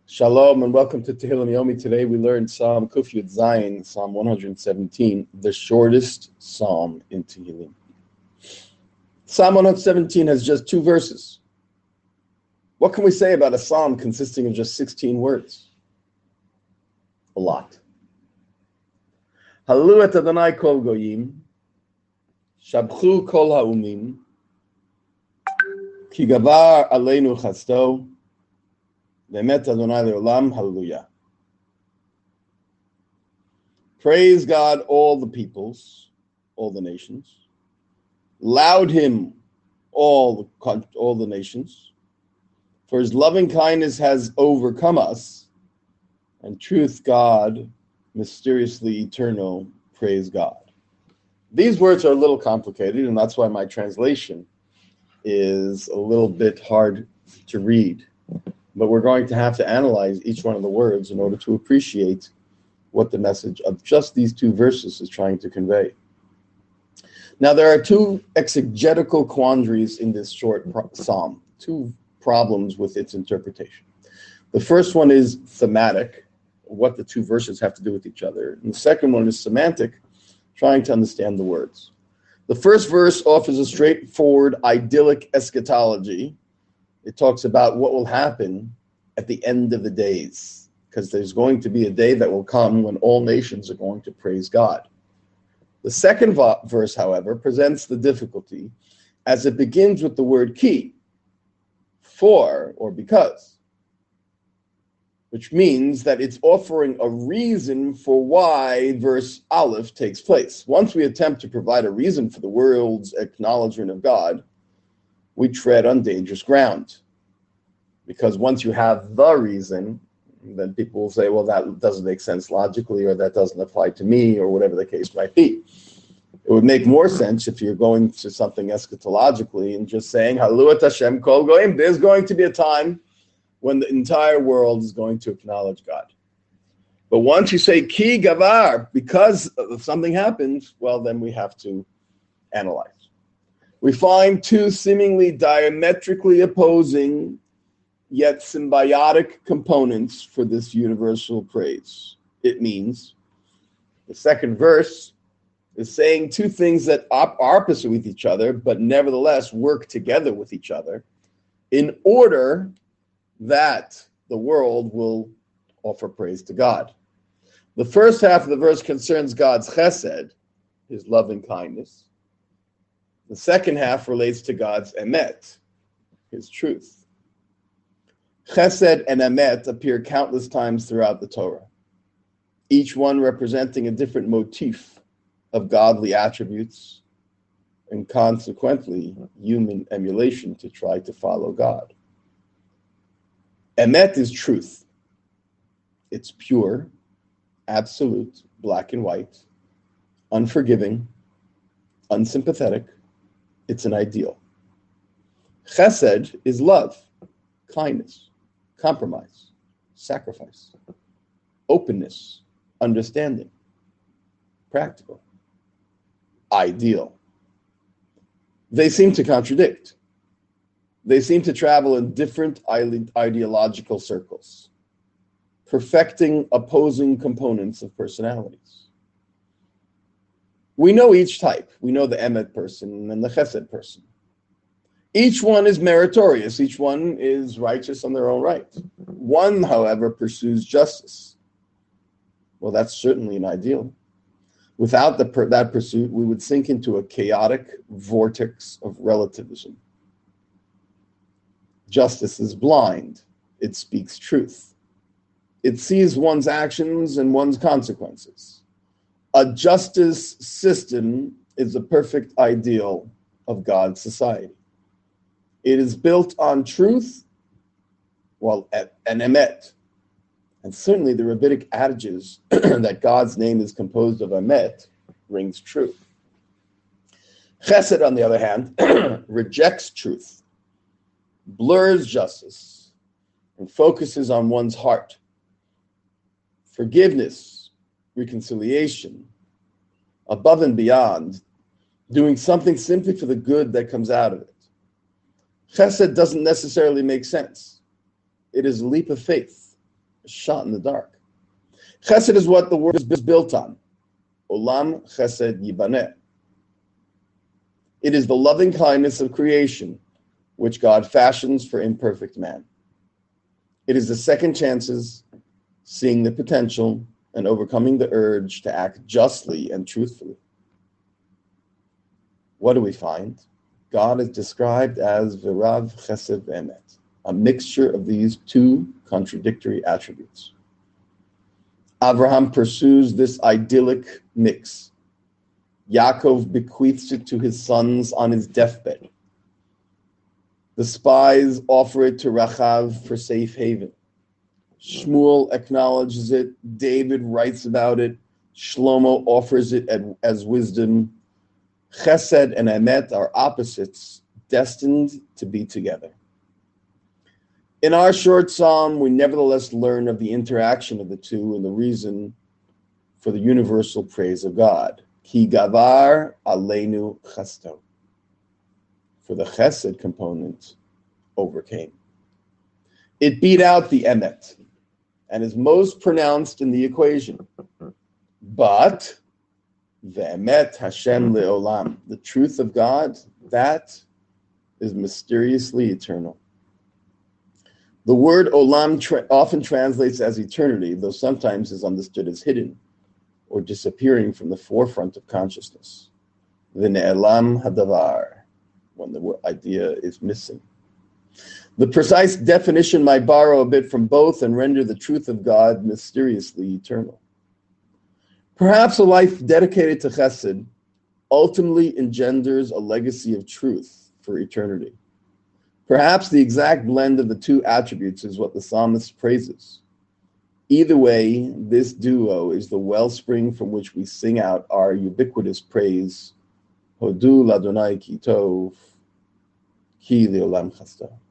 Shalom and welcome to Tehillim Yomi. Today we learned Psalm Kuf Yud Zayin, Psalm 117, the shortest psalm in Tehillim. Psalm 117 has just 2 verses. What can we say about a psalm consisting of just 16 words? A lot. Halu et Adonai kol goyim, shabchu kol ha'umim, ki gavar aleinu chasto, Ve'emet Adonai le'olam, hallelujah. Praise God, all the peoples, all the nations. Laud him, all the nations. For his loving kindness has overcome us, and truth, God, mysteriously eternal, praise God. These words are a little complicated, and that's why my translation is a little bit hard to read. But we're going to have to analyze each one of the words in order to appreciate what the message of just these 2 verses is trying to convey. Now, there are 2 exegetical quandaries in this short psalm, 2 problems with its interpretation. The first one is thematic, what the 2 verses have to do with each other. And the second one is semantic, trying to understand the words. The first verse offers a straightforward, idyllic eschatology. It talks about what will happen at the end of the days, because there's going to be a day that will come when all nations are going to praise God. The second verse, however, presents the difficulty as it begins with the word ki, for or because, which means that it's offering a reason for why verse Aleph takes place. Once we attempt to provide a reason for the world's acknowledgement of God, we tread on dangerous ground. Because once you have the reason, then people will say, well, that doesn't make sense logically, or that doesn't apply to me, or whatever the case might be. It would make more sense if you're going to something eschatologically and just saying, Halu et Hashem kol goyim, there's going to be a time when the entire world is going to acknowledge God. But once you say ki gavar, because something happens, well, then we have to analyze. We find 2 seemingly diametrically opposing yet symbiotic components for this universal praise. It means the second verse is saying 2 things that are opposite with each other, but nevertheless work together with each other in order that the world will offer praise to God. The first half of the verse concerns God's chesed, his loving kindness. The second half relates to God's emet, his truth. Chesed and emet appear countless times throughout the Torah, each one representing a different motif of godly attributes and consequently human emulation to try to follow God. Emet is truth. It's pure, absolute, black and white, unforgiving, unsympathetic. It's an ideal. Chesed is love, kindness, compromise, sacrifice, openness, understanding, practical, ideal. They seem to contradict. They seem to travel in different ideological circles, perfecting opposing components of personalities. We know each type. We know the emet person and the chesed person. Each one is meritorious. Each one is righteous on their own right. One, however, pursues justice. Well, that's certainly an ideal. Without that pursuit, we would sink into a chaotic vortex of relativism. Justice is blind. It speaks truth. It sees one's actions and one's consequences. A justice system is a perfect ideal of God's society. It is built on truth, and emet. And certainly the rabbinic adages that God's name is composed of emet rings true. Chesed, on the other hand, rejects truth, blurs justice, and focuses on one's heart. Forgiveness, reconciliation, above and beyond, doing something simply for the good that comes out of it. Chesed doesn't necessarily make sense. It is a leap of faith. a shot in the dark. Chesed is what the world is built on. Olam chesed yibaneh. It is the loving kindness of creation, which God fashions for imperfect man. It is the second chances, seeing the potential, and overcoming the urge to act justly and truthfully. What do we find? God is described as V'rav Chesed V'emet, a mixture of these two contradictory attributes. Abraham pursues this idyllic mix. Yaakov bequeaths it to his sons on his deathbed. The spies offer it to Rachav for safe haven. Shmuel acknowledges it. David writes about it. Shlomo offers it as wisdom. Chesed and Emet are opposites, destined to be together. In our short psalm, we nevertheless learn of the interaction of the two and the reason for the universal praise of God. Ki gavar aleinu chesto. For the chesed component overcame. It beat out the emet and is most pronounced in the equation. But the emet Hashem leolam, the truth of God, that is mysteriously eternal. The word olam often translates as eternity, though sometimes is understood as hidden or disappearing from the forefront of consciousness. V'ne'elam hadavar, when the idea is missing. The precise definition might borrow a bit from both and render the truth of God mysteriously eternal. Perhaps a life dedicated to chesed ultimately engenders a legacy of truth for eternity. Perhaps the exact blend of the two attributes is what the psalmist praises. Either way, this duo is the wellspring from which we sing out our ubiquitous praise, Hodu l'Adonai ki tov, ki le'olam chasto.